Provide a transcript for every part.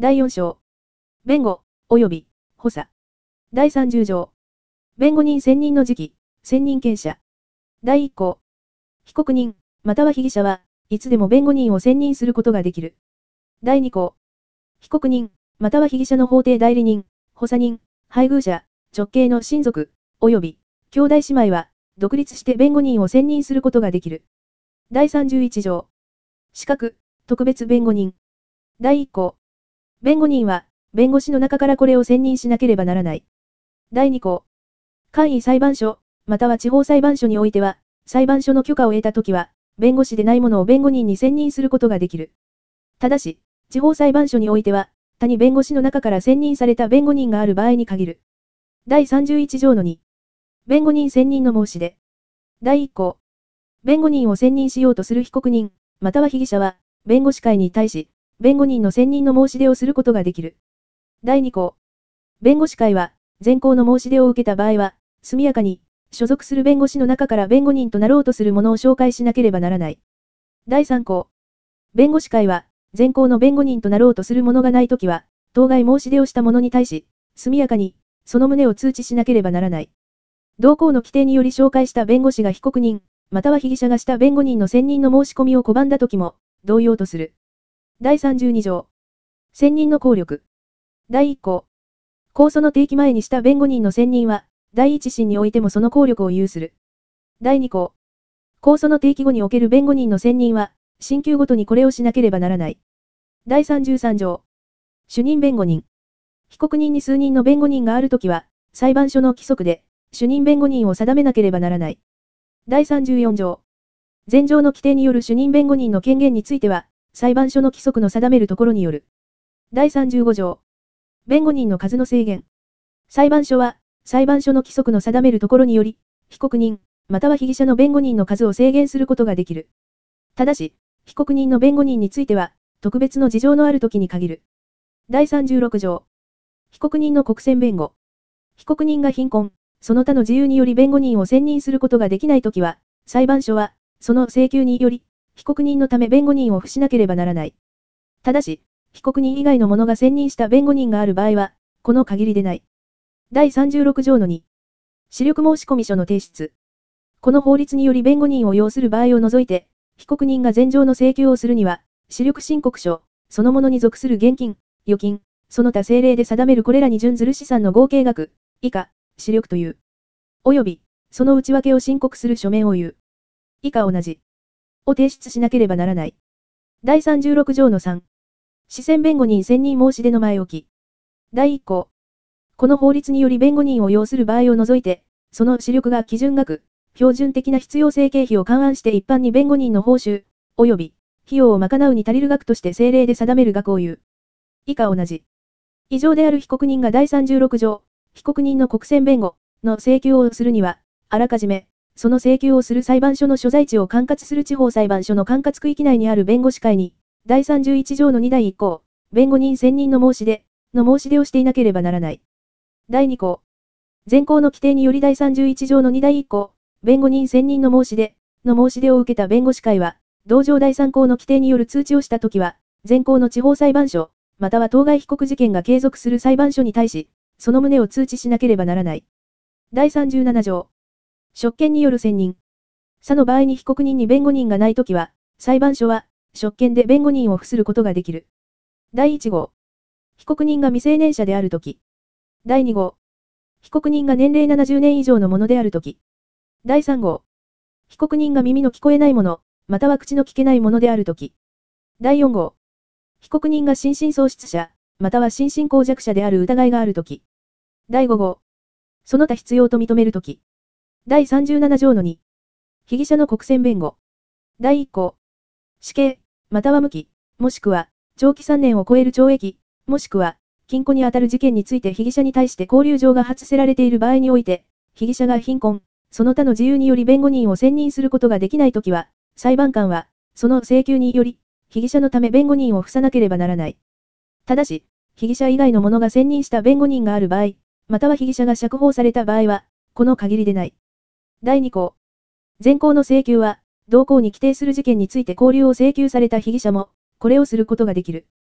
第4章。弁護、及び、補佐。第30条。弁護人選任の時期、選任権者。第1項。被告人、または被疑者は、いつでも弁護人を選任することができる。第2項。被告人、または被疑者の法定代理人、補佐人、配偶者、直系の親族、及び、兄弟姉妹は、独立して弁護人を選任することができる。第31条。資格、特別弁護人。第1項。弁護人は、弁護士の中からこれを選任しなければならない。第2項。簡易裁判所、または地方裁判所においては、裁判所の許可を得たときは、弁護士でない者を弁護人に選任することができる。ただし、地方裁判所においては、他に弁護士の中から選任された弁護人がある場合に限る。第31条の2。弁護人選任の申し出。第1項。弁護人を選任しようとする被告人、または被疑者は、弁護士会に対し、弁護人の選任の申し出をすることができる。第2項。弁護士会は、前項の申し出を受けた場合は、速やかに、所属する弁護士の中から弁護人となろうとする者を紹介しなければならない。第3項。弁護士会は、前項の弁護人となろうとする者がないときは、当該申し出をした者に対し、速やかに、その旨を通知しなければならない。同項の規定により紹介した弁護士が被告人、または被疑者がした弁護人の選任の申し込みを拒んだときも、同様とする。第32条。選任の効力。第1項。控訴の提起前にした弁護人の選任は、第一審においてもその効力を有する。第2項。控訴の提起後における弁護人の選任は、審級ごとにこれをしなければならない。第33条。主任弁護人。被告人に数人の弁護人があるときは、裁判所の規則で、主任弁護人を定めなければならない。第34条。前条の規定による主任弁護人の権限については、裁判所の規則の定めるところによる。第35条。弁護人の数の制限。裁判所は、裁判所の規則の定めるところにより、被告人、または被疑者の弁護人の数を制限することができる。ただし、被告人の弁護人については、特別の事情のあるときに限る。第36条。被告人の国選弁護。被告人が貧困、その他の自由により弁護人を選任することができないときは、裁判所は、その請求により、被告人のため弁護人を付しなければならない。ただし、被告人以外の者が選任した弁護人がある場合は、この限りでない。第36条の2。視力申込書の提出。この法律により弁護人を要する場合を除いて、被告人が前条の請求をするには、視力申告書、そのものに属する現金、預金、その他政令で定めるこれらに準ずる資産の合計額、以下、視力という。及び、その内訳を申告する書面を言う。以下同じ。を提出しなければならない。第36条の3。私選弁護人選任申し出の前置き。第1項。この法律により弁護人を要する場合を除いて、その視力が基準額、標準的な必要性経費を勘案して一般に弁護人の報酬、及び、費用を賄うに足りる額として政令で定める額を言う。以下同じ。以上である被告人が第36条、被告人の国選弁護の請求をするには、あらかじめ、その請求をする裁判所の所在地を管轄する地方裁判所の管轄区域内にある弁護士会に、第31条の2第1項、弁護人選任の申し出をしていなければならない。第2項。前項の規定により第31条の2第1項、弁護人選任の申し出を受けた弁護士会は、同条第3項の規定による通知をしたときは、前項の地方裁判所、または当該被告事件が継続する裁判所に対し、その旨を通知しなければならない。第37条。職権による選任。差の場合に被告人に弁護人がないときは、裁判所は、職権で弁護人を付することができる。第1号。被告人が未成年者であるとき。第2号。被告人が年齢70年以上の者であるとき。第3号。被告人が耳の聞こえない者、または口の聞けない者であるとき。第4号。被告人が心神喪失者、または心神耗弱者である疑いがあるとき。第5号。その他必要と認めるとき。第37条の2。被疑者の国選弁護。第1項。死刑、または無期、もしくは、長期3年を超える懲役、もしくは、禁錮にあたる事件について被疑者に対して勾留状が発せられている場合において、被疑者が貧困、その他の自由により弁護人を選任することができないときは、裁判官は、その請求により、被疑者のため弁護人を付さなければならない。ただし、被疑者以外の者が選任した弁護人がある場合、または被疑者が釈放された場合は、この限りでない。第2項。前項の請求は、同項に規定する事件について勾留を請求された被疑者も、これをすることができる。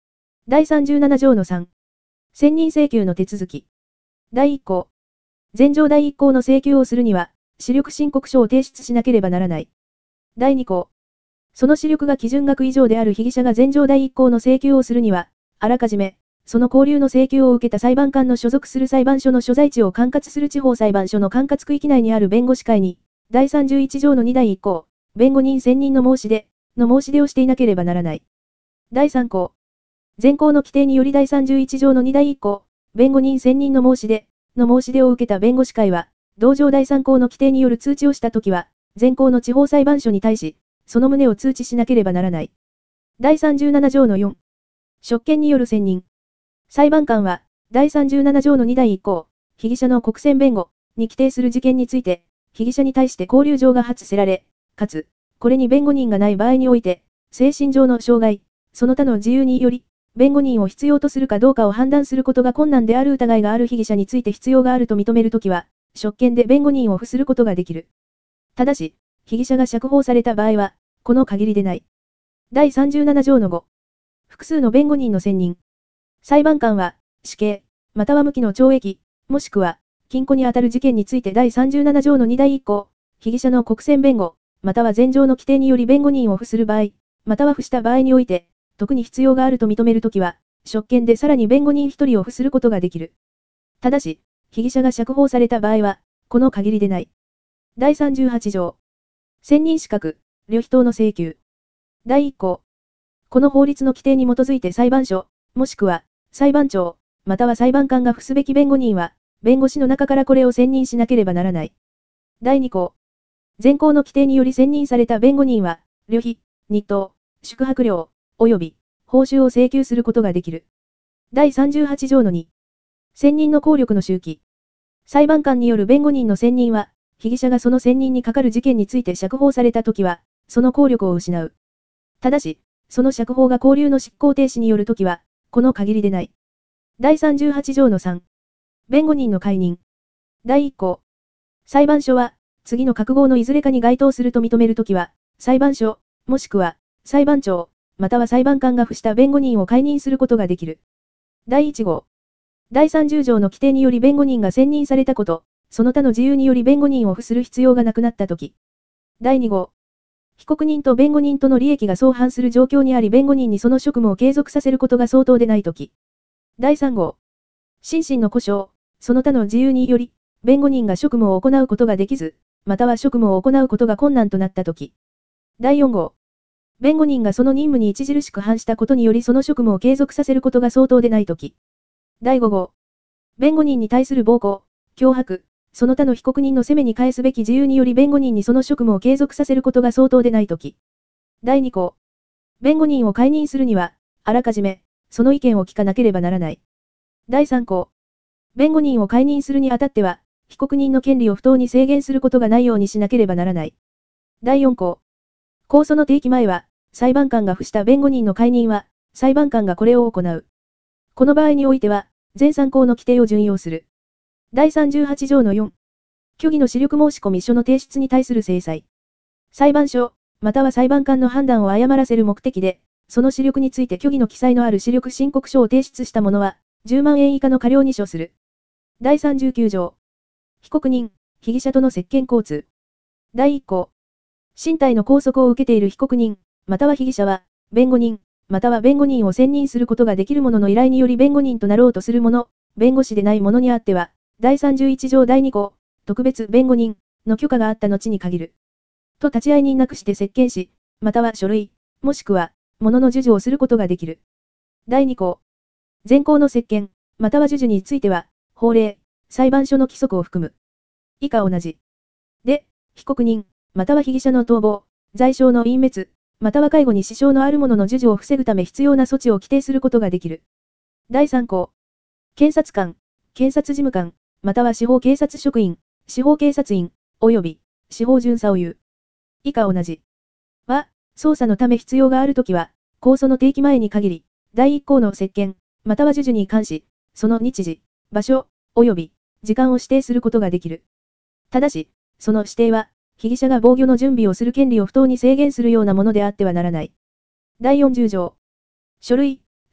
第37条の3。選任請求の手続き。第1項。前条第1項の請求をするには、視力申告書を提出しなければならない。第2項。その視力が基準額以上である被疑者が前条第1項の請求をするには、あらかじめ、その交留の請求を受けた裁判官の所属する裁判所の所在地を管轄する地方裁判所の管轄区域内にある弁護士会に、第31条の2第1項、弁護人選任の申し出をしていなければならない。第3項。前項の規定により第31条の2第1項、弁護人選任の申し出を受けた弁護士会は、同条第3項の規定による通知をしたときは、前項の地方裁判所に対し、その旨を通知しなければならない。第37条の4。職権による選任。裁判官は、第37条の2第1項、被疑者の国選弁護に規定する事件について、被疑者に対して交留状が発せられ、かつ、これに弁護人がない場合において、精神上の障害、その他の自由により、弁護人を必要とするかどうかを判断することが困難である疑いがある被疑者について必要があると認めるときは、職権で弁護人を付することができる。ただし、被疑者が釈放された場合は、この限りでない。第37条の5。複数の弁護人の選任。裁判官は、死刑、または無期の懲役、もしくは、禁錮にあたる事件について第37条の2第1項、被疑者の国選弁護、または前条の規定により弁護人を付する場合、または付した場合において、特に必要があると認めるときは、職権でさらに弁護人1人を付することができる。ただし、被疑者が釈放された場合は、この限りでない。第38条。選任資格、旅費等の請求。第1項。この法律の規定に基づいて裁判所、もしくは、裁判長、または裁判官が付すべき弁護人は、弁護士の中からこれを選任しなければならない。第2項。前項の規定により選任された弁護人は、旅費、日当、宿泊料、及び、報酬を請求することができる。第38条の2。選任の効力の周期。裁判官による弁護人の選任は、被疑者がその選任にかかる事件について釈放されたときは、その効力を失う。ただし、その釈放が交留の執行停止によるときは、この限りでない。第38条の3。弁護人の解任。第1項。裁判所は、次の各号のいずれかに該当すると認めるときは、裁判所、もしくは、裁判長、または裁判官が付した弁護人を解任することができる。第1号。第30条の規定により弁護人が選任されたこと、その他の自由により弁護人を付する必要がなくなったとき。第2号。被告人と弁護人との利益が相反する状況にあり弁護人にその職務を継続させることが相当でないとき。第3号。心身の故障、その他の自由により、弁護人が職務を行うことができず、または職務を行うことが困難となったとき。第4号。弁護人がその任務に著しく反したことによりその職務を継続させることが相当でないとき。第5号。弁護人に対する暴行、脅迫、その他の被告人の責めに返すべき自由により弁護人にその職務を継続させることが相当でないとき。第2項。弁護人を解任するには、あらかじめ、その意見を聞かなければならない。第3項。弁護人を解任するにあたっては、被告人の権利を不当に制限することがないようにしなければならない。第4項。控訴の提起前は、裁判官が付した弁護人の解任は、裁判官がこれを行う。この場合においては、前3項の規定を準用する。第38条の4。虚偽の視力申込書の提出に対する制裁。裁判所、または裁判官の判断を誤らせる目的で、その視力について虚偽の記載のある視力申告書を提出した者は、10万円以下の科料に処する。第39条。被告人、被疑者との接見交通。第1項。身体の拘束を受けている被告人、または被疑者は、弁護人、または弁護人を選任することができる者の依頼により弁護人となろうとする者、弁護士でない者にあっては、第31条第2項、特別弁護人の許可があった後に限る。と立会人なくして接見し、または書類、もしくは、物の授受をすることができる。第2項。前項の接見、または授受については、法令、裁判所の規則を含む。以下同じ。で、被告人、または被疑者の逃亡、罪証の隠滅、または介護に支障のある者の授受を防ぐため必要な措置を規定することができる。第3項。検察官、検察事務官、または司法警察職員、司法警察員、及び、司法巡査を有。以下同じ。は、捜査のため必要があるときは、控訴の提起前に限り、第1項の接見、または授受に関し、その日時、場所、及び、時間を指定することができる。ただし、その指定は、被疑者が防御の準備をする権利を不当に制限するようなものであってはならない。第40条。書類、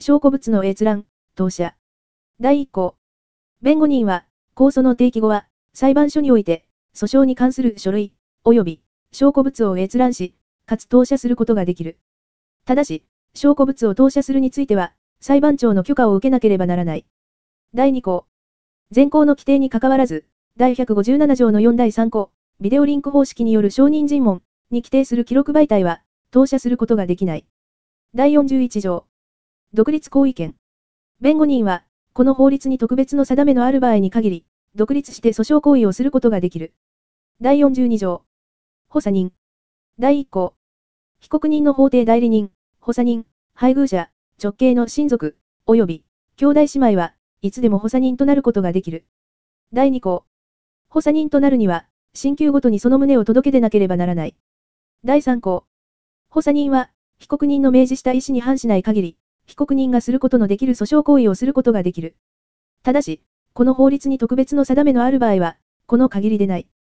証拠物の閲覧、投写。第1項。弁護人は、控訴の提起後は、裁判所において、訴訟に関する書類、及び、証拠物を閲覧し、かつ投写することができる。ただし、証拠物を投写するについては、裁判長の許可を受けなければならない。第2項。前項の規定にかかわらず、第157条の4第3項、ビデオリンク方式による証人尋問に規定する記録媒体は、投写することができない。第41条。独立行為権。弁護人は、この法律に特別の定めのある場合に限り、独立して訴訟行為をすることができる。第42条。補佐人。第1項。被告人の法定代理人、補佐人、配偶者、直系の親族、及び、兄弟姉妹はいつでも補佐人となることができる。第2項。補佐人となるには、進級ごとにその旨を届け出なければならない。第3項。補佐人は、被告人の明示した意思に反しない限り、被告人がすることのできる訴訟行為をすることができる。ただし、この法律に特別の定めのある場合は、この限りでない。